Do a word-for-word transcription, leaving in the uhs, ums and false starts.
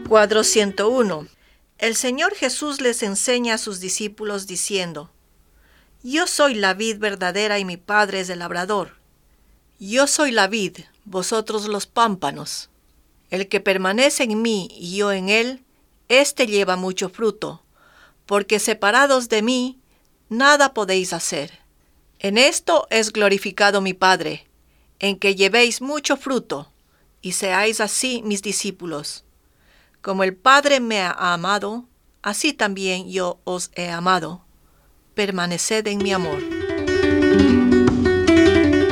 Cuadro ciento uno. El Señor Jesús les enseña a sus discípulos diciendo: Yo soy la vid verdadera y mi Padre es el labrador. Yo soy la vid, vosotros los pámpanos. El que permanece en mí y yo en él, éste lleva mucho fruto, porque separados de mí, nada podéis hacer. En esto es glorificado mi Padre, en que llevéis mucho fruto, y seáis así mis discípulos. Como el Padre me ha amado, así también yo os he amado. Permaneced en mi amor.